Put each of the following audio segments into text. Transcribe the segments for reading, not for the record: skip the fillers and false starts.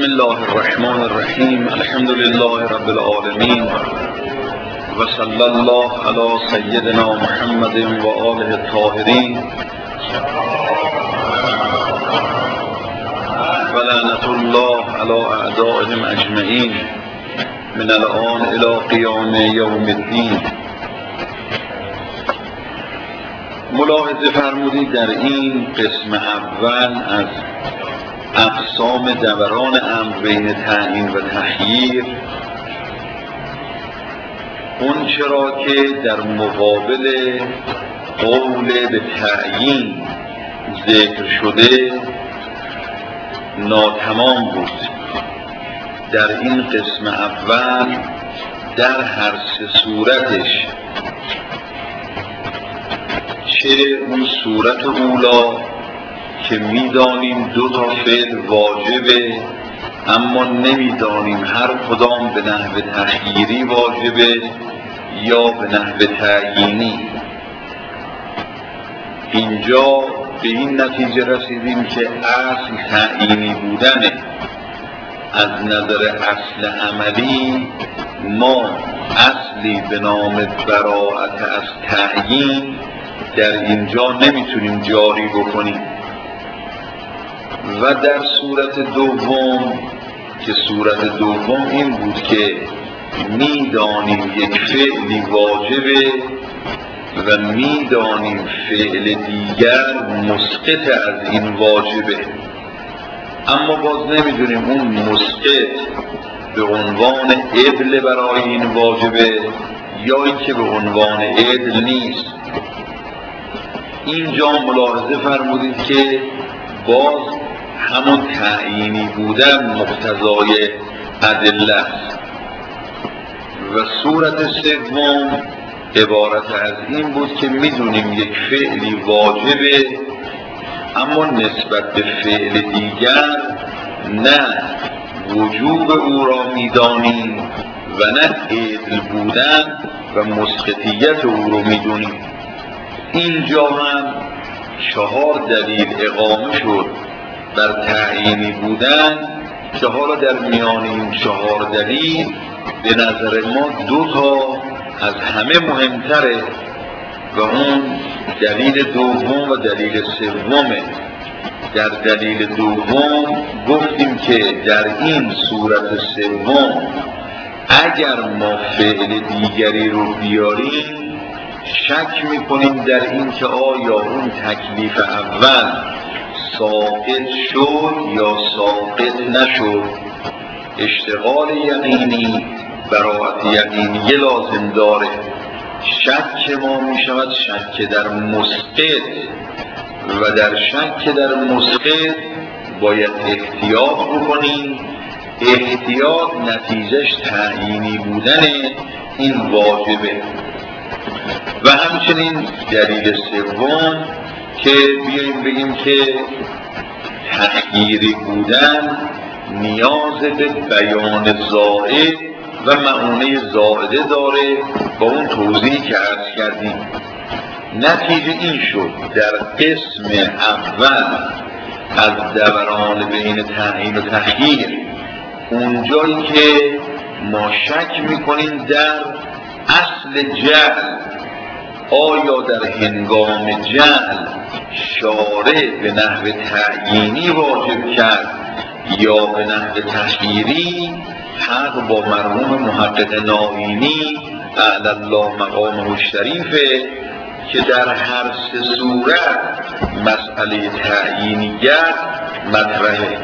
بسم الله الرحمن الرحیم. الحمد لله رب العالمین و صلی الله علی سیدنا محمد و آله الطاهرین و لعنة الله علی اعدائهم اجمعین من الآن الی قیام یوم الدین. ملاحظه فرمودید در این قسم اول از اقسام دوران امر بین تعیین و تخییر، اون چرا که در مقابل قول به تعیین ذکر شده ناتمام بود. در این قسم اول در هر سه صورتش، چه اون صورت اولا که میدانیم دو تا فعل واجبه اما نمیدانیم هر کدام به نحو تخییری واجبه یا به نحو تعیینی، اینجا به این نتیجه رسیدیم که اصل تعیینی بودنه. از نظر اصل عملی ما اصلی به نام براءت از تعیین در اینجا نمیتونیم جاری بکنیم. و در صورت دوم که صورت دوم این بود که میدانیم یک فعلی واجبه و میدانیم فعل دیگر مسقط از این واجبه، اما باز نمیدونیم اون مسقط به عنوان عدل برای این واجبه یا اینکه به عنوان عدل نیست. اینجا ملاحظه فرمودید که باز همون تعیینی بودن مقتضای ادله است. و صورت سوم عبارت از این بود که میدونیم یک فعلی واجبه اما نسبت به فعل دیگر نه وجوب او را میدانیم و نه عدل بودن و مسقطیت او را میدونیم. اینجا هم 4 دلیل اقامه شد بر تعیینی بودن که حالا در میان این 4 دلیل به نظر ما 2 تا از همه مهمتره و اون دلیل دوم و دلیل سومه. در دلیل دوم گفتیم که در این صورت سوم اگر ما فعل دیگری رو بیاریم شک میکنیم در این که آیا اون تکلیف اول ساقط شد یا ساقط نشد. اشتغال یقینی براءت یقینی لازم داره. شک ما می شود شک در مسقط و در شک در مسقط باید احتیاط بکنیم. احتیاط نتیجهش تعیینی بودن این واجبه. و همچنین دلیل سوم که بیاییم بگیم که تخییری بودن نیاز به بیان زائد و معنی زائده داره با اون توضیحی که عرض کردیم. نتیجه این شد در قسم اول از دوران بین تعیین و تخییر اونجایی که ما شک میکنیم در اصل جعل، آیا در هنگام جعل شارع به نحو تعیینی واجب کرد یا به نحو تخییری. حق با مرحوم محقق نائینی اعلی الله مقامه الشریفه که در هر سه صورت مسئله تعیینیت مطرحه.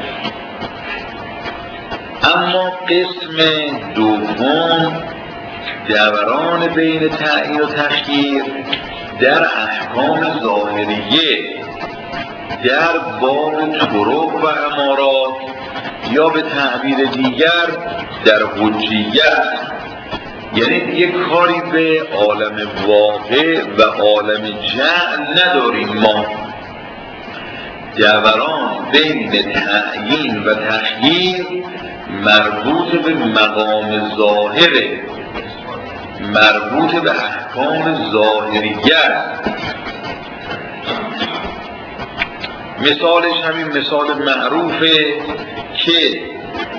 اما قسم دوم دوران بین تعیین و تخییر در احکام ظاهریه، در باب طرق و امارات یا به تعبیر دیگر در حجیت، یعنی دیگه کاری به عالم واقع و عالم جعل نداریم. ما دوران بین تعیین و تخییر مربوط به مقام ظاهره، مربوط به احکام ظاهریه. مثالش همین مثال معروفه که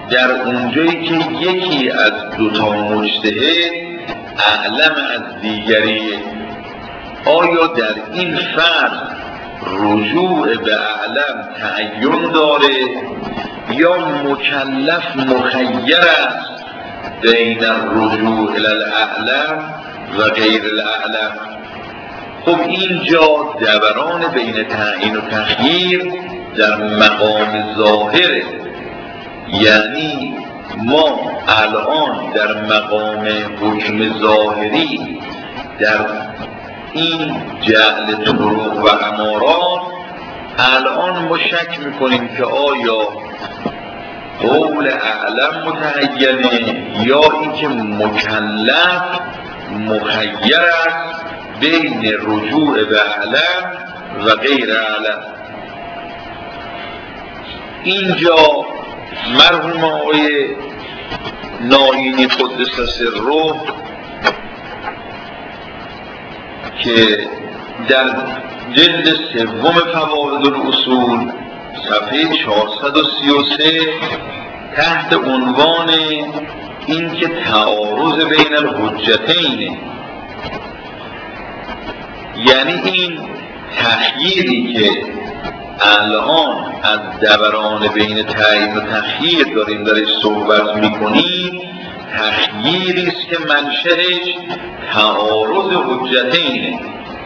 در اونجایی که یکی از دوتا مجتهد اعلم از دیگریه، آیا در این فرض رجوع به اعلم تعین داره یا مکلف مخیر است بین الرجوع الی الاعلم و غیر الاعلم؟ خب اینجا دوران بین تعیین و تخییر در مقام ظاهره، یعنی ما الان در مقام حکم ظاهری در این جعل طرق و امارات الان ما شک میکنیم که آیا قول اعلم متعینه یا اینکه مکلف مخیر است بین رجوع به اعلم و غیر اعلم. اینجا مرحوم آقای ناینی قدس سره که در جلد سوم فوائد الاصول صفحه 433 تحت عنوان این که تعارض بین الحجتین، یعنی این تخییری که الان از دوران بین تعیین و تخییر داریم درش صحبت میکنیم، تخییری است که منشأش تعارض حجتینه.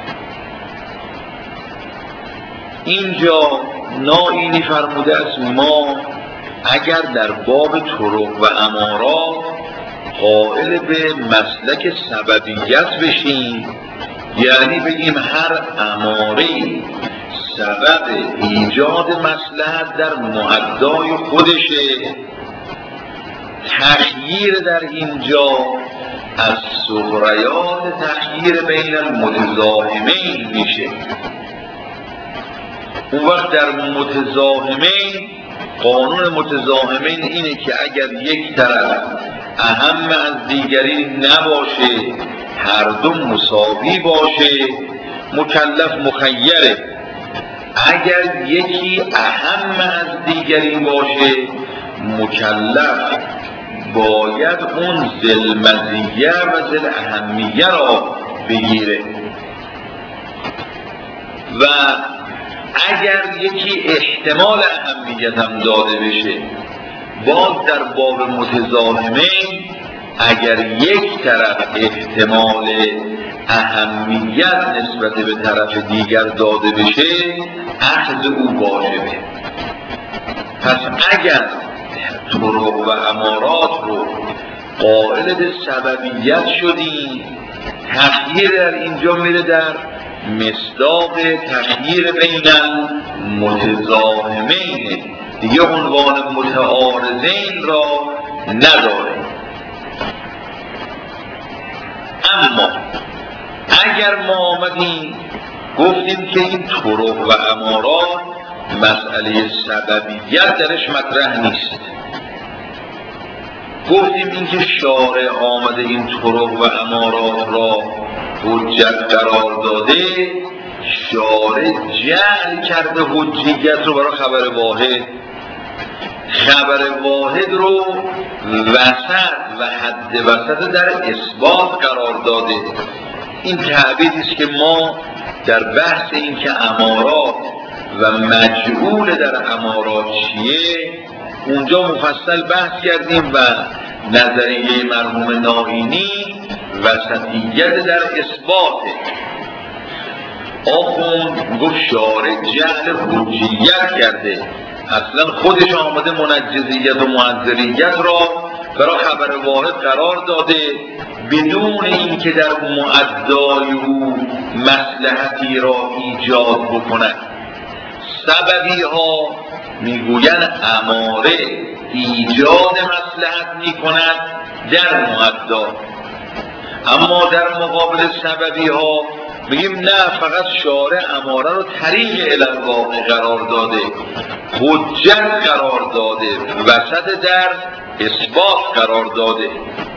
اینجا ناینی فرموده است ما اگر در باب طرق و امارات قائل به مسلک سببیت بشیم، یعنی بگیم هر اماره‌ای سبب ایجاد مصلحت در معدای خودشه، تخییر در اینجا از صغریات تخییر بین المتزاحمین میشه. اون وقت در متزاحمین قانون متزاحمین اینه که اگر یک طرف اهم از دیگری نباشه، هر دو مساوی باشه، مکلف مخیره. اگر یکی اهم از دیگری باشه، مکلف باید اون ذل مزیه و ذل اهمیه را بگیره و اگر یکی احتمال اهمیت هم داده بشه، باز در باب متزاحمین اگر یک طرف احتمال اهمیت نسبت به طرف دیگر داده بشه، اخذ او واجبه. پس اگر طرق و امارات رو قائل به سببیت شدیم، تخییر در اینجا میره در مصداق تخییر بین متزاحمین، دیگه عنوان متعارضین را نداره. اما اگر ما آمدیم گفتیم که این طرق و امارات مسئله سببیت درش مطرح نیست، گفتیم این که شارع آمده این طرق و امارات را حجت قرار داده، شارع جعل کرده حجیت رو برای خبر واحد، خبر واحد رو وسط و حد وسط در اثبات قرار داده. این تعبیری است که ما در بحث این که امارات و مجعول در امارات چیه اونجا مفصل بحث کردیم و نظریه مرحوم ناینی وسطیت در اثباته. آخوند گفت شارع جعل حجیت کرده، اصلا خودش آمده منجزیت و معذریت را برای خبر واحد قرار داده بدون اینکه در معدای او مصلحتی را ایجاد بکند. سببی ها میگویند اماره ایجاد مصلحت میکند در معدا، اما در مقابل سببی ها میگیم نه، فقط شارع اماره رو طریق الالواقع قرار داده، حجت قرار داده، وسط در اثبات قرار داده.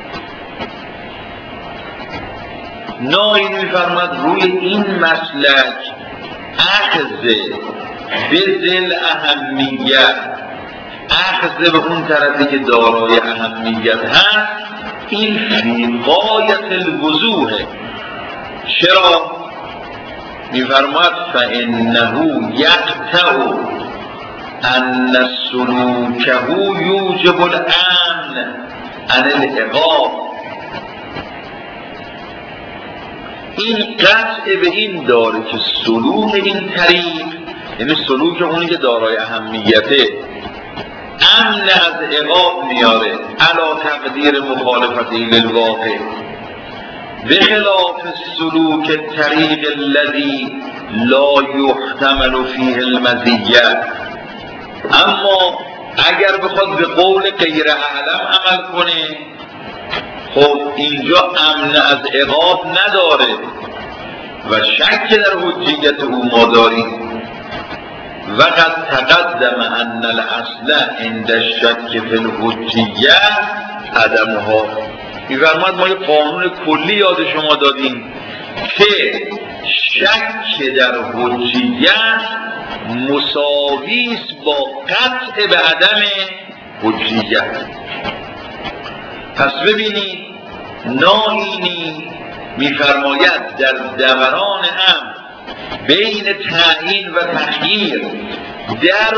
ناینی میفرماد روی این مسلک اخذ بذل اهمیت اخذ به اون طرفی که دارای اهمیت هست، این فی غایت الوضوحه. چرا؟ میفرماید فانه یقطع ان سلوکه یوجب الامن عن العقاب. این قطع به این داره که سلوک این طریق، یعنی سلوک اونی که دارای اهمیته، امن از عقاب میاره، علا تقدیر مخالفتی للواقع، بخلاف سلوک الطریق الذی لا یحتمل فیه المزیه. اما اگر بخواد به قول غیر اعلم عمل کنه، خب اینجا امن از عقاب نداره و شک در حجیت او ما داریم. و قد تقدم ان الاصل عند الشک فی الحجیه عدمها. می‌فرماید ما یه قانون کلی یاد شما دادیم که شک در حجیت مساوی است با قطع به عدم حجیت. پس ببینید ناینی می‌فرماید در دوران امر بین تعیین و تغییر در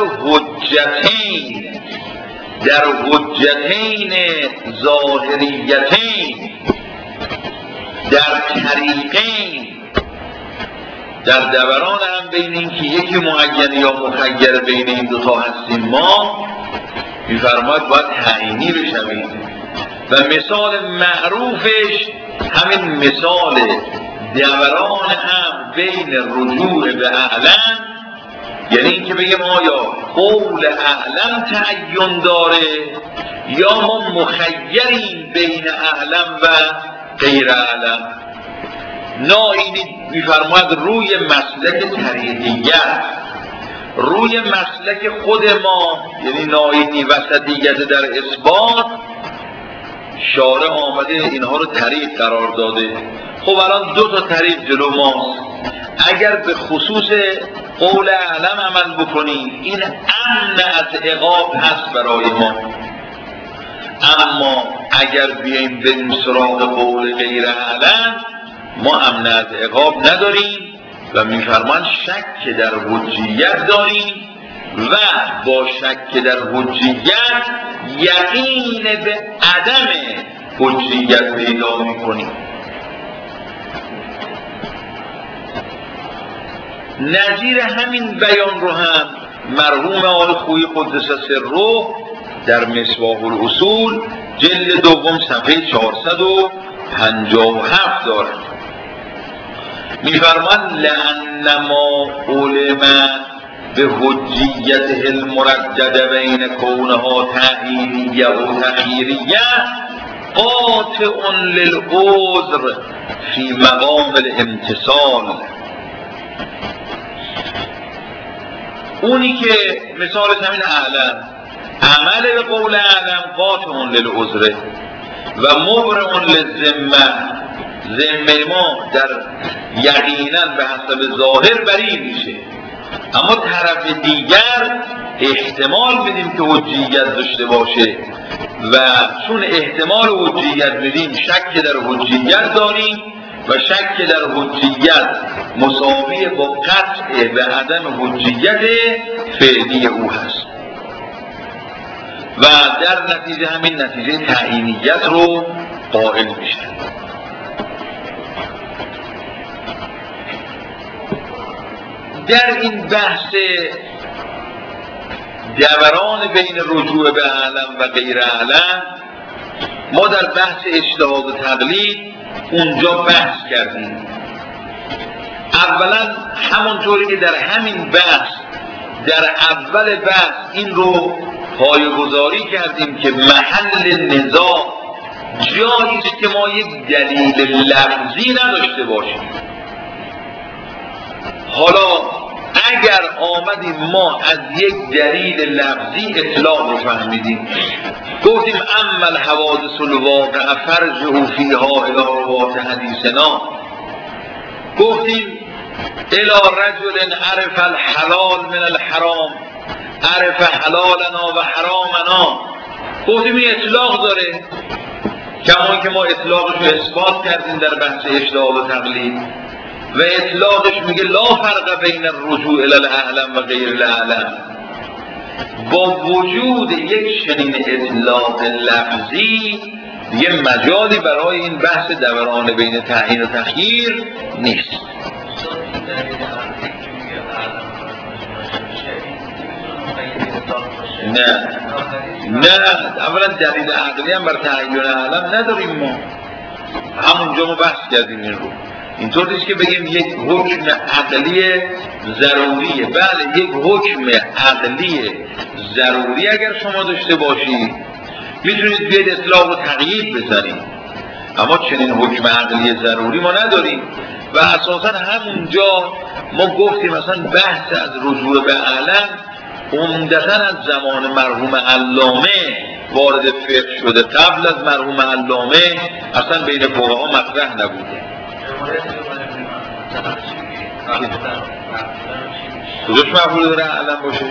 حجتین ظاهریتین، در طریقین، در دوران هم بین این که یکی معین یا مخیر بین این دوتا هستیم ما، می‌فرماید باید تعیینی بشویم. و مثال معروفش همین مثال دوران هم بین رجوع به اعلم، یعنی این که بگیم آیا قول اعلم تعین داره یا ما مخیریم بین اعلم و غیر اعلم. ناینی میفرماید روی مسلک طریقیت، روی مسلک خود ما، یعنی ناینی وسطیت در اثبات، شارع آمده اینها رو طریق قرار داده. خب الان دو تا طریق جلو ماست. اگر به خصوص قول اعلم عمل بکنیم این امن از عقاب هست برای ما، اما اگر بیاییم بریم سراغ قول غیر اعلم ما امن از عقاب نداریم و میفرمان شک در حجیت داریم و با شک در حجیت یقین به عدم حجیت پیدا میکنیم. نظیر همین بیان رو هم مرحوم آل خویی قدس سره در مصباح الاصول جلد دوم صفحه 457 دارد. میفرمان لأن ما علم به حجیت المردد بین کونها تعیینیه و تغییریه قاطع للعذر فی مقام الامتصال. اونی که مثال همین اعلم عمل به قول اعلم قاطع للعذر و مبرئ للذمه، ذمه ما در یقینا به حسب ظاهر بری میشه، اما طرف دیگر احتمال بدیم که حجیت داشته باشه و چون احتمال حجیت بدیم شک در حجیت داریم و شک در حجیت مساوی با قطع به عدم حجیت فعلی او هست و در نتیجه همین نتیجه تعیینیت رو قائل میشه. در این بحث دوران بین رجوع به اعلم و غیر اعلم ما در بحث اجتهاد و تقلید اونجا بحث کردیم. اولا همونطوری که در همین بحث در اول بحث این رو پایه‌گذاری کردیم که محل نزاع جایی است که ما یک دلیل لفظی نداشته باشیم. حالا اگر آمدیم ما از یک دلیل لفظی اطلاق رو فهمیدیم، گفتیم اما الحوادث الواقعه فرجه فیها الی روات حدیثنا، گفتیم الی رجل عرف الحلال من الحرام عرف حلالنا و حرامنا، گفتیم این اطلاق داره، کما که ما اطلاقش رو اثبات کردیم در بحث اشتغال و تقلید و اطلاقش میگه لا فرق بین الرجوع الی الاعلم و غیر الاعلم. با وجود یک چنین اطلاق لفظی دیگه مجالی برای این بحث دوران بین تعیین و تخییر نیست. نه اولا دلیل عقلی هم بر تعیین اعلم نداریم ما، همونجا ما بحث کردیم این رو. اینطور نیست که بگیم یک حکم عقلی ضروریه. بله یک حکم عقلی ضروری اگر شما داشته باشید میتونید بیاید اطلاق و تقیید بزنید، اما چنین حکم عقلی ضروری ما نداریم و اساسا همونجا ما گفتیم مثلا بحث از رجوع به علم عمدتاً از زمان مرحوم علامه وارد فقه شده، قبل از مرحوم علامه اصلا بین فقها مطرح نبوده. کجاش مفهوم داره علم باشه؟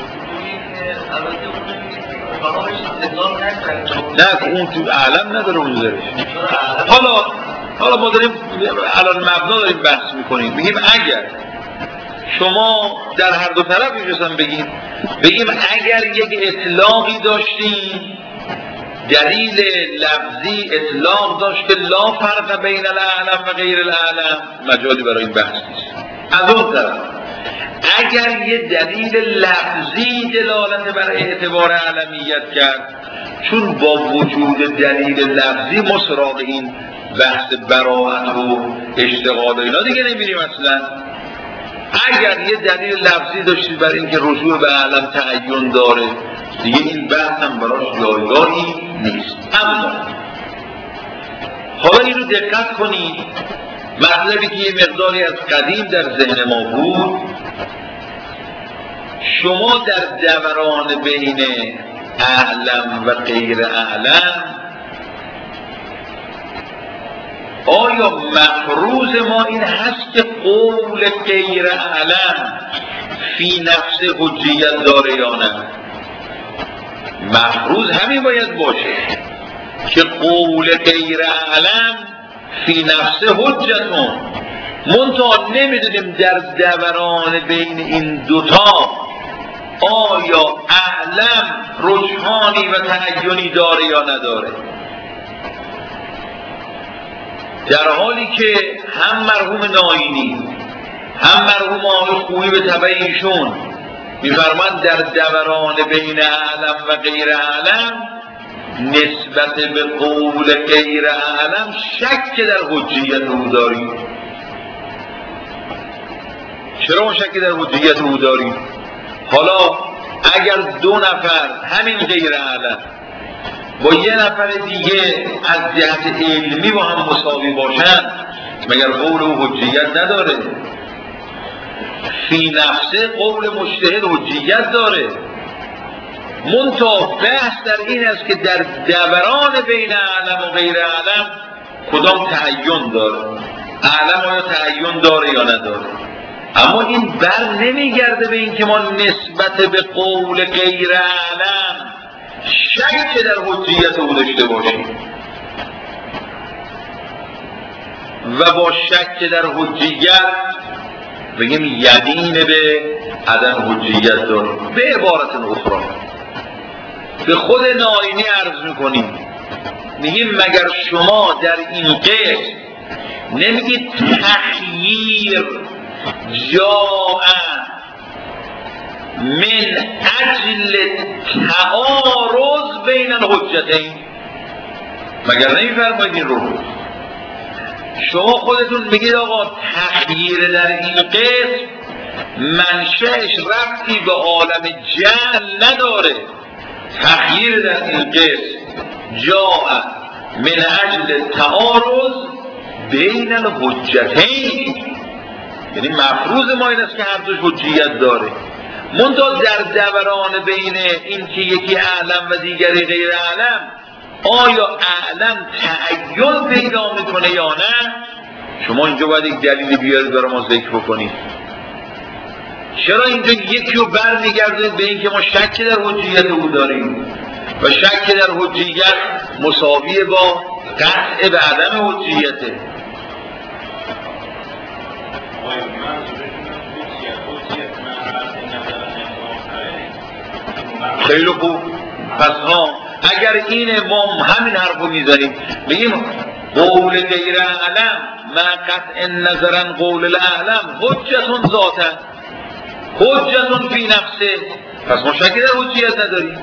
نه اون تو علم نداره اون داره. حالا ما داریم الان مبنا داریم بحث میکنیم، میگیم اگر شما در هر دو طرف میشستم بگیم اگر یک اطلاقی داشتیم، دلیل لفظی اطلاق داشت که لا فرق بین الاعلم و غیر الاعلم، مجالی برای این بحث نیست. از اون طرف اگر یه دلیل لفظی دلالت بر اعتبار علمیت کرد، چون با وجود دلیل لفظی ما سراغ این بحث براءت و اشتغال و اینا دیگه نمیریم اصلا. اگر یه دلیل لفظی داشتید برای اینکه رجوع به علم تعین داره، دیگه این بحث هم براش جایگاهی نیست. اما حالا این رو دقت کنید، مطلبی که یه مقداری از قدیم در ذهن ما بود، شما در دوران بین اعلم و غیر اعلم آیا مفروض ما این هست که قول غیر اعلم فی نفس حجیت داره یا نه؟ مفروض همین باید باشه که قول غیر اعلم فی نفس حجتون. منتها نمیدونیم در دوران بین این دوتا آیا اعلم رجحانی و تعینی داره یا نداره، در حالی که هم مرحوم ناینی هم مرحوم آقای خویی به تبع ایشون میفرماند در دوران بین اعلم و غیر اعلم نسبت به قول غیر اعلم شک در حجیت او داریم. چرا ما شک در حجیت او داریم؟ حالا اگر دو نفر همین غیر اعلم با یه نفر دیگه از جهت علمی با هم مساوی باشن، مگر قول او حجیت نداره؟ فی نفسه قول مجتهد حجیت داره. منتها بحث در این است که در دوران بین اعلم و غیر اعلم کدام تعین داره، اعلم آیا تعین داره یا نداره. اما این بر نمیگرده به این که ما نسبت به قول غیر اعلم شک در حجیت او داشته باشیم و با شک در حجیت بگیم یقین به عدم حجیت داره. به عبارت اخرى به خود ناینی عرض میکنیم، میگیم مگر شما در این قسم نمیگید تخییر جاء من اجل تعارض بین الحجتین؟ مگر نمیفرمایید این رو؟ شما خودتون میگید آقا تخییر در این قسم منشأش ربطی به عالم جهل نداره، تخییر در این قسم جاء من اجل تعارض بین الحجتین، یعنی مفروض ما این است که هر دوش حجیت داره. منتها در دوران بین این که یکی اعلم و دیگری غیر اعلم آیا اعلم تعین پیدا میکنه یا نه؟ شما اینجا باید یک دلیلی بیارید برای ما ذکر بکنید. چرا اینجا یکی رو برمیگردید به اینکه ما شک در حجیت او داریم و شک در حجیت مساوی با قطع به عدم حجیته؟ خیلی خوب. پس اگر اینه ما همین حرف رو میزنیم بگیم قول غیر اعلم ما قطع نظرا قول الاعلم حجتون ذاته حجتون فی نفسه، پس ما شکی در حجیت نداریم.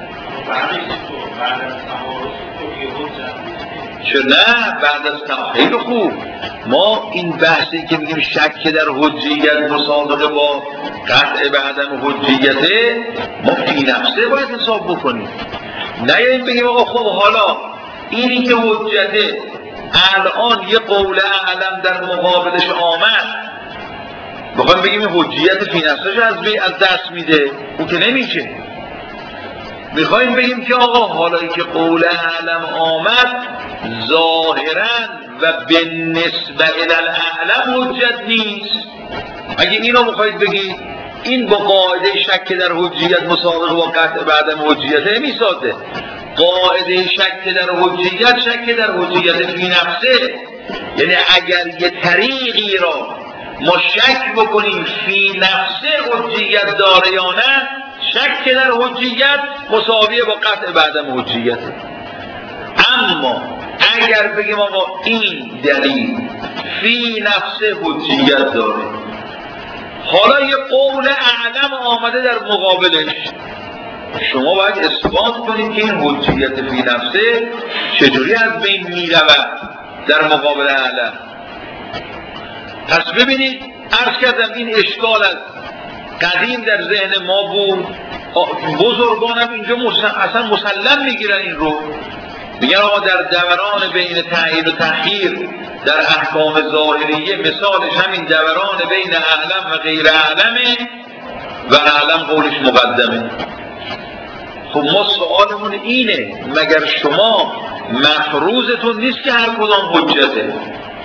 چرا نه؟ بعد از خیلی خوب. ما این بحثی که میگیم شک در حجیت مصادقه با قطع به عدم حجیته، ما فی نفسه باید حساب بکنیم. نه این بگیم آقا خب حالا اینی که حجته الان یه قول اعلم در مقابلش آمد، بخوایم بگیم حجیت فی نفسش از دست میده، اون که نمیشه. میخوایم بگیم که آقا حالا که قول اعلم آمد ظاهرا و به نسبه الاعلم حجت نیست. اگه اینو میخواید بگید این با قاعده شک در حجیت مسابقه با قطع به عدم حجیت نمیسازه. قاعده شک در حجیت شک در حجیت فی نفسه، یعنی اگر یه طریقی را ما شک بکنیم فی نفسه حجیت داره یا نه، شک در حجیت مساویه با قطع به عدم حجیت. اما اگر بگیم آقا این دلیل فی نفسه حجیت داره، حالا یه قول اعلم آمده در مقابلش، شما باید اثبات کنید که این حجیت فی نفسه چجوری از بین میرود در مقابل اعلم. پس ببینید عرض کردم این اشکال از قدیم در ذهن ما بود. بزرگانم اینجا اصلا مسلم میگیرن این رو، میگن آقا در دوران بین تعیین و تأخیر در احکام ظاهریه مثالش همین دوران بین اعلم و غیر اعلمه و اعلم قولش مقدمه. خب ما سوالمون اینه مگر شما مفروضتون نیست که هر کدام حجته؟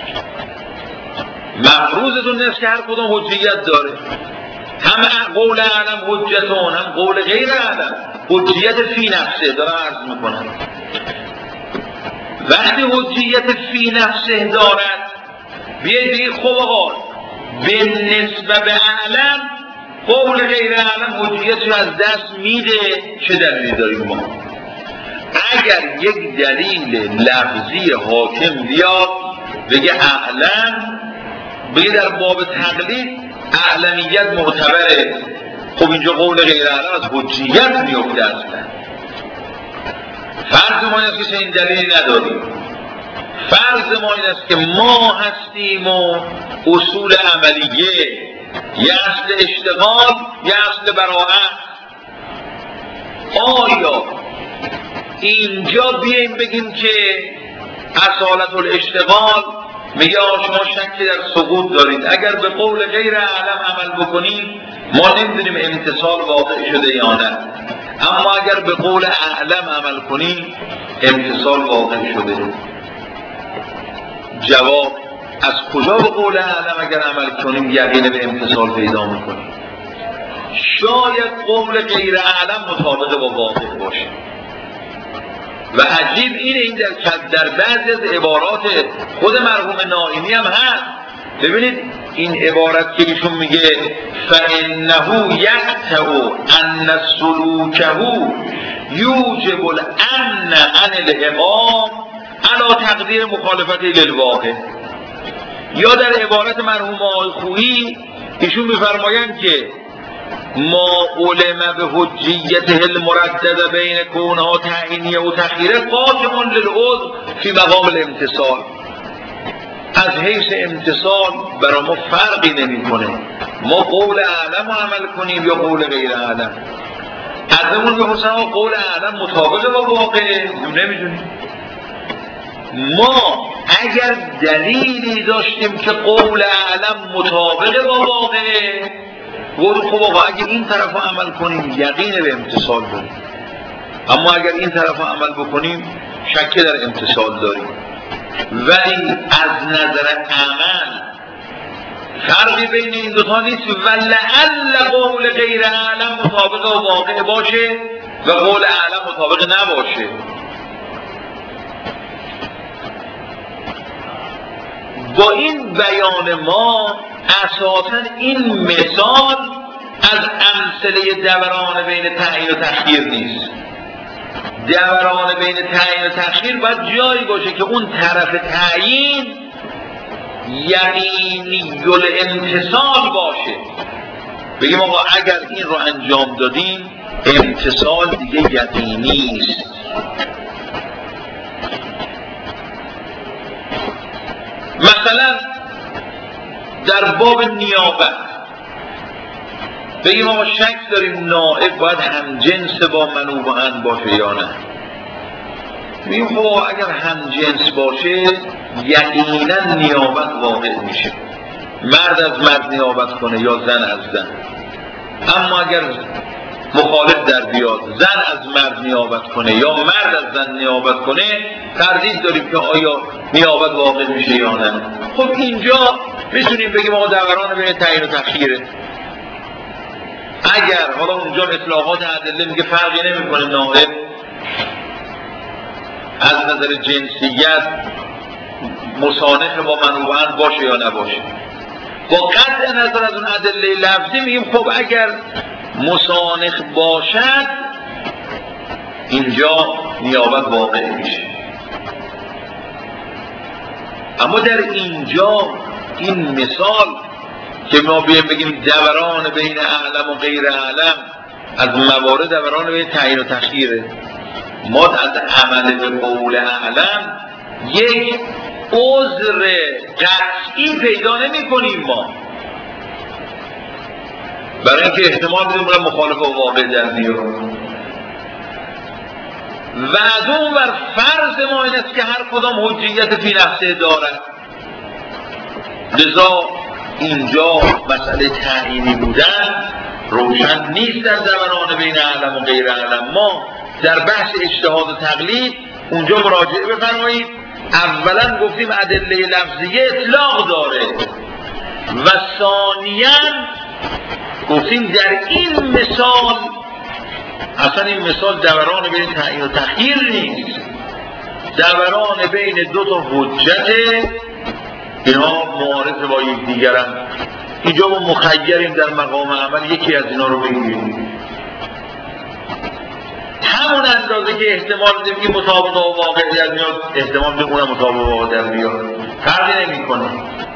مفروضتون نیست که هر کدام حجیت داره؟ هم قول اعلم حجتون هم قول غیر اعلم حجیت فی نفسه. دارم عرض میکنم وقتی حجیت فی نفسه دارد، بیاید بگید خب آقا به نسبت به اعلم قول غیر اعلم حجیت رو از دست میده. چه دلیلی داریم ما؟ اگر یک دلیل لفظی حاکم بیاد بگه اعلم، بگه در باب تقلید اعلمیت معتبره، خب اینجا قول غیر اعلم از حجیت میفته. اصلا فرض ما این است که این دلیلی نداریم. فرض ما این است که ما هستیم و اصول عملیه، یه اصل اشتغال یه اصل براءت. آیا اینجا بیاییم بگیم که اصالت الاشتغال میگه شما شک در سقوط دارید، اگر به قول غیر اعلم عمل بکنید ما نمیدونیم امتصال واقع شده یا نه، اما اگر به قول اعلم عمل کنیم امتصال واقع شده. جواب از کجا به قول اعلم اگر عمل کنیم یقین به امتصال پیدا میکنیم؟ شاید قول غیر اعلم مطابق با واقع باشه. و عجیب اینه این در بعضی از عبارات خود مرحوم نائینی هم هست. ببینید این عبارت که ایشون میگه فَإِنَّهُ يَقْطَعُ أَنَّ سُلُوكَهُ یوجب الامن عن العقاب علی تقدیر مخالفت للواقع. یا در عبارت مرحوم آقای خویی ایشون میفرمایند که ما علم به حجیت المردد بین کونها تعیینیه و تخییره قاطع للعضو فی مقام الامتصال. از حیث امتصال برای ما فرقی نمیکنه ما قول اعلم عمل کنیم یا قول غیر اعلم. ازمون بپرسن قول اعلم مطابق با واقع، نمیدونیم. ما اگر دلیلی داشتیم که قول اعلم مطابق با واقع، گفتیم خب آقا اگر این طرف رو عمل کنیم یقین به امتصال داریم، اما اگر این طرف رو عمل بکنیم شک در امتصال داریم. ولی از نظر عمل فرقی بین این دوتا نیست و لعل قول غیر اعلم مطابق و واقع باشه و قول اعلم مطابق نباشه. با این بیان ما اساساً این مثال از امثله دوران بین تعیین و تخییر نیست. دوران بین تعیین و تخییر باید جایی باشه که اون طرف تعیین یقینی الامتصال باشه، بگیم آقا اگر این رو انجام دادیم امتصال دیگه یقینی است. مثلا در باب نیابت بگیم آقا شک داریم نائب باید همجنس با منوبه‌اند باشه یا نه. بگیم خب اگر همجنس باشه یقینا نیابت واقع میشه، مرد از مرد نیابت کنه یا زن از زن. اما اگر مخالف در بیاد زن از مرد نیابت کنه یا مرد از زن نیابت کنه تردید داریم که آیا نیابت واقع میشه یا نه. خب اینجا میتونیم بگیم آقا دوران بین تعیین و تخییره. اگر حالا اونجا اطلاقات ادله میگه فرقی نمیکنه نائب از نظر جنسیت مصانف با منوبه‌اند باشه یا نباشه، با قطع نظر از اون ادله لفظی میگیم خب اگر مصانف باشد اینجا نیابت واقع میشه. اما در اینجا این مثال که ما بگیم دوران بین اعلم و غیر اعلم از موارد دوران بین تعیین و تخییره، ما از عمل به قول اعلم یک عذر قطعی پیدا نمی کنیم ما، برای اینکه احتمال بدیم مخالف و واقع در بیاد. و از اون ور فرض ما این است که هر کدام حجیت فی نفسه دارد. لذا اینجا مسئله تعیینی بودن روشن نیست در دوران بین اعلم و غیر اعلم. ما در بحث اجتهاد و تقلید اونجا مراجعه بفرمایید. اولا گفتیم ادله لفظیه اطلاق داره و ثانیاً گفتیم در این مثال اصلا این مثال دوران بین تعیین و تخییر نیست، دوران بین دو تا حجت اینا معارض با یکدیگرن. اینجا ما مخیریم در مقام عمل یکی از اینا رو بگیریم، همون اندازه که احتمال بدیم که مطابق با واقع در میاد احتمال بدیم اونم مطابق با واقع در میاد، فرقی نمی‌کنه.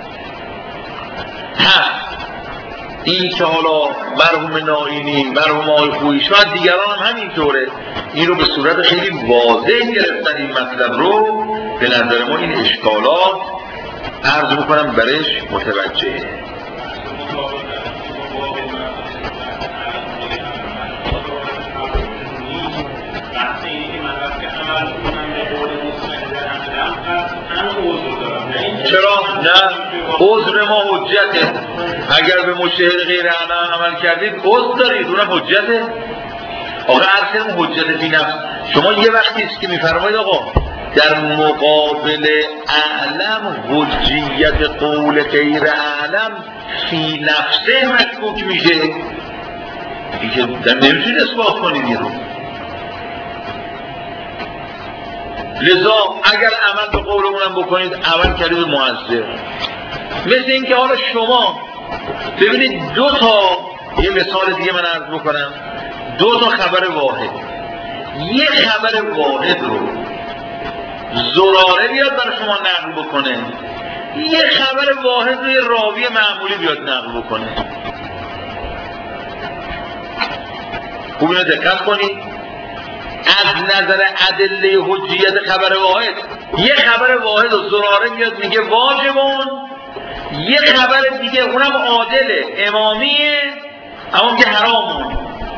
این که حالا مرحوم نائینی، مرحوم آقای خویی، شاید دیگران هم همینطوره، این رو به صورت خیلی واضح گرفتن این مطلب رو. به نظر ما این اشکالات عرض میکنم برش متوجهه. چرا؟ نه، عذر ما حجته. اگر به مجتهد غیر اعلم عمل کردید عذر دارید، اونم حجته. آقا عرض حجت فی نفس، شما یه وقتی است که میفرمایید آقا در مقابل اعلم حجیت قول غیر اعلم فی نفسه مشکوک میشه، این که نمیتونید اثبات کنید این رو. لذا اگر عمل به قول اونم بکنید عمل کردید معذر. مثل این که حالا شما ببینید دو تا، یه مثال دیگه من عرض بکنم، دو تا خبر واحد، یه خبر واحد رو زراره بیاد برای شما نقل بکنه، یه خبر واحد رو یه راوی معمولی بیاد نقل بکنه. خوب اینو دقت کنید. از نظر ادله حجیت خبر واحد، یه خبر واحد و زراره میاد میگه واجبون، یه خبر دیگه اونم عادله امامیه اما میگه حرامون.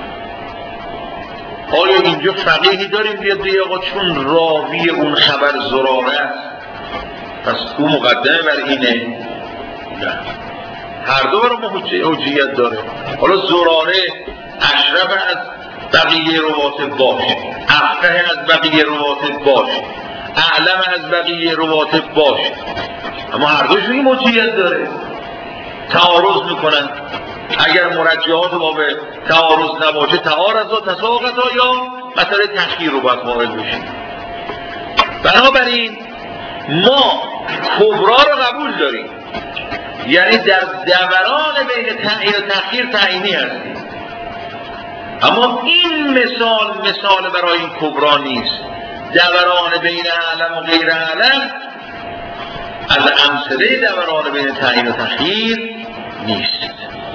آیا اینجا فقیهی داریم بیاد دیگه آقا چون راوی اون خبر زراره است پس اون مقدمه بر اینه؟ نه، هر دو برای ما حجیت داره. حالا زراره اشرف از بقیه رواتب باش، افقه از بقیه رواتب باش، اعلم از بقیه رواتب باش، اما هر دوش این حجیت داره. تعارض میکنن. اگر مرجحات باب تعارض نباشه تعارض و تساقط یا مسئله تخییر رو باید قائل بشیم. بنابراین ما کبرا رو قبول داریم، یعنی در دوران بین تعیین و تخییر تعیینی هستیم، اما این مثال برای این کبرا نیست. دوران بین علم و غیر علم از امثله دوران بین تعیین و تخییر نیست.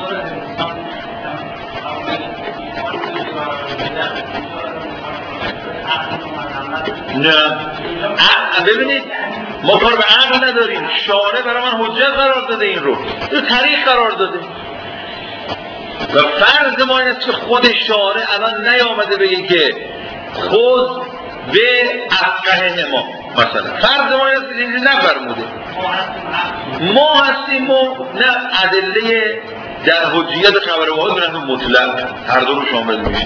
نه ببینید ما کار به عقل نداریم. شارع برای من حجت قرار داده، این رو طریق قرار داده و فرض ما این است که خود شارع الان نیامده بگه که خود به افقه ما، مثلا فرض ما این است که اینجا نفرموده. ما هستیم و نه ادله در حجیت خبر واحد به نحو مطلق هر دو رو شامل میشه.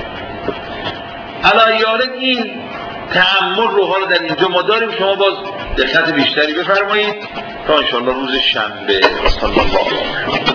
علایه این تأمل رو حالا در اینجا ما داریم. شما باز دقت بیشتری بفرمایید تا انشاءالله روز شنبه. صلی الله علیه و